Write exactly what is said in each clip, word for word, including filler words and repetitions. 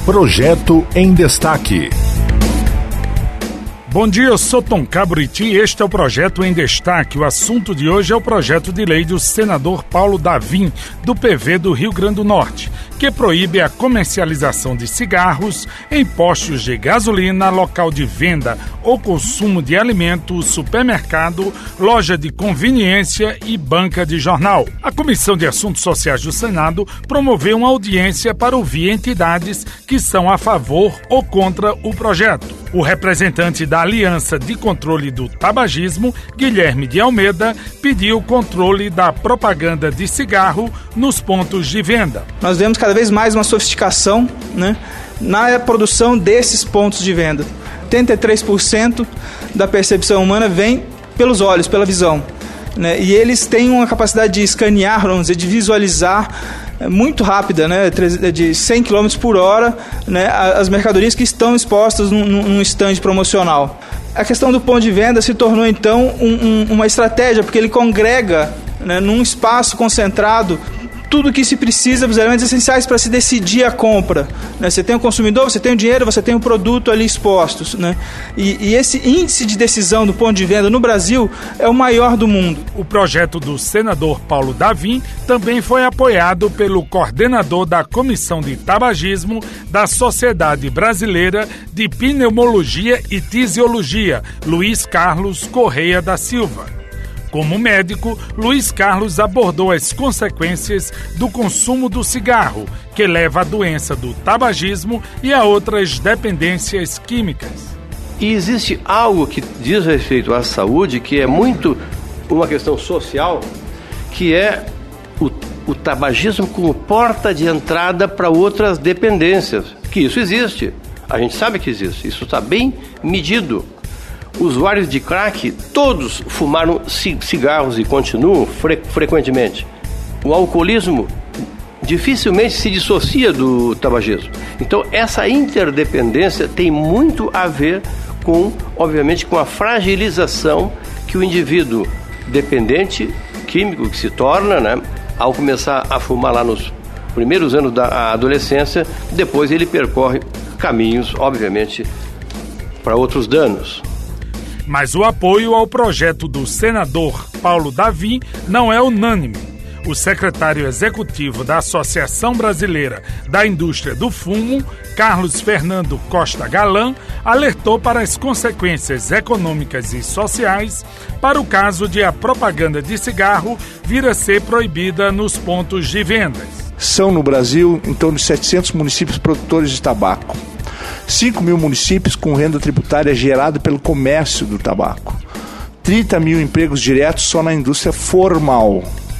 Projeto em Destaque. Bom dia, eu sou Tom Cabriti e este é o Projeto em Destaque. O assunto de hoje é o projeto de lei do senador Paulo Davim, do P V do Rio Grande do Norte, que proíbe a comercialização de cigarros em postos de gasolina, local de venda ou consumo de alimentos, supermercado, loja de conveniência e banca de jornal. A Comissão de Assuntos Sociais do Senado promoveu uma audiência para ouvir entidades que são a favor ou contra o projeto. O representante da Aliança de Controle do Tabagismo, Guilherme de Almeida, pediu controle da propaganda de cigarro nos pontos de venda. Nós vemos cada vez mais uma sofisticação, né, na produção desses pontos de venda. oitenta e três por cento da percepção humana vem pelos olhos, pela visão, né, e eles têm uma capacidade de escanear, vamos dizer, de visualizar muito rápida, né, de cem quilômetros por hora, né, as mercadorias que estão expostas num, num stand promocional. A questão do ponto de venda se tornou então um, um, uma estratégia, porque ele congrega, né, num espaço concentrado tudo o que se precisa, os elementos essenciais para se decidir a compra, né? Você tem o consumidor, você tem o dinheiro, você tem o produto ali expostos, né? E, e esse índice de decisão do ponto de venda no Brasil é o maior do mundo. O projeto do senador Paulo Davim também foi apoiado pelo coordenador da Comissão de Tabagismo da Sociedade Brasileira de Pneumologia e Tisiologia, Luiz Carlos Correia da Silva. Como médico, Luiz Carlos abordou as consequências do consumo do cigarro, que leva à doença do tabagismo e a outras dependências químicas. E existe algo que diz respeito à saúde, que é muito uma questão social, que é o, o tabagismo como porta de entrada para outras dependências. Que isso existe, a gente sabe que existe, isso está bem medido. Usuários de crack, todos fumaram cigarros e continuam fre- frequentemente. O alcoolismo dificilmente se dissocia do tabagismo. Então, essa interdependência tem muito a ver com, obviamente, com a fragilização que o indivíduo dependente químico que se torna, né, ao começar a fumar lá nos primeiros anos da adolescência, depois ele percorre caminhos, obviamente, para outros danos. Mas o apoio ao projeto do senador Paulo Davim não é unânime. O secretário executivo da Associação Brasileira da Indústria do Fumo, Carlos Fernando Costa Galan, alertou para as consequências econômicas e sociais para o caso de a propaganda de cigarro vir a ser proibida nos pontos de vendas. São no Brasil em torno de setecentos municípios produtores de tabaco. cinco mil municípios com renda tributária gerada pelo comércio do tabaco. trinta mil empregos diretos só na indústria formal.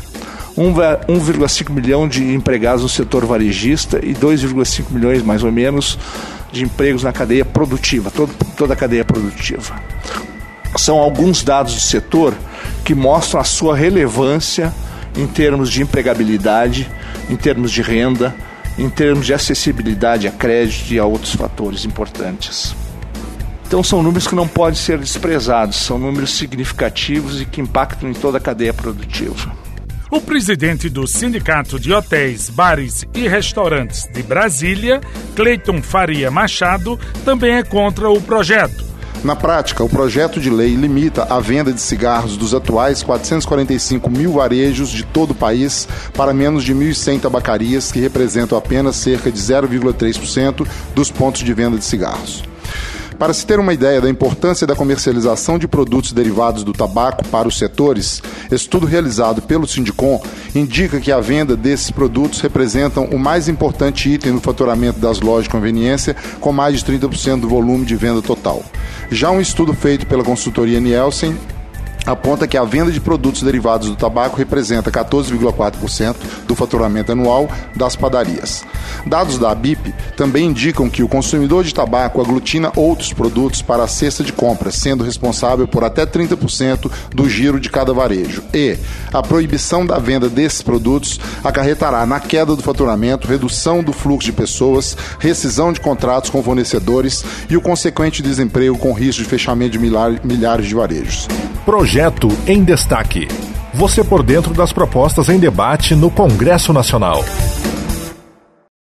um vírgula cinco milhão de empregados no setor varejista e dois vírgula cinco milhões, mais ou menos, de empregos na cadeia produtiva, todo, toda a cadeia produtiva. São alguns dados do setor que mostram a sua relevância em termos de empregabilidade, em termos de renda, em termos de acessibilidade a crédito e a outros fatores importantes. Então são números que não podem ser desprezados, são números significativos e que impactam em toda a cadeia produtiva. O presidente do Sindicato de Hotéis, Bares e Restaurantes de Brasília, Cleiton Faria Machado, também é contra o projeto. Na prática, o projeto de lei limita a venda de cigarros dos atuais quatrocentos e quarenta e cinco mil varejos de todo o país para menos de mil e cem tabacarias, que representam apenas cerca de zero vírgula três por cento dos pontos de venda de cigarros. Para se ter uma ideia da importância da comercialização de produtos derivados do tabaco para os setores, estudo realizado pelo Sindicom indica que a venda desses produtos representam o mais importante item no faturamento das lojas de conveniência, com mais de trinta por cento do volume de venda total. Já um estudo feito pela consultoria Nielsen aponta que a venda de produtos derivados do tabaco representa quatorze vírgula quatro por cento do faturamento anual das padarias. Dados da ABIP também indicam que o consumidor de tabaco aglutina outros produtos para a cesta de compras, sendo responsável por até trinta por cento do giro de cada varejo. E a proibição da venda desses produtos acarretará na queda do faturamento, redução do fluxo de pessoas, rescisão de contratos com fornecedores e o consequente desemprego com risco de fechamento de milhares de varejos. Projeto em Destaque. Você por dentro das propostas em debate no Congresso Nacional.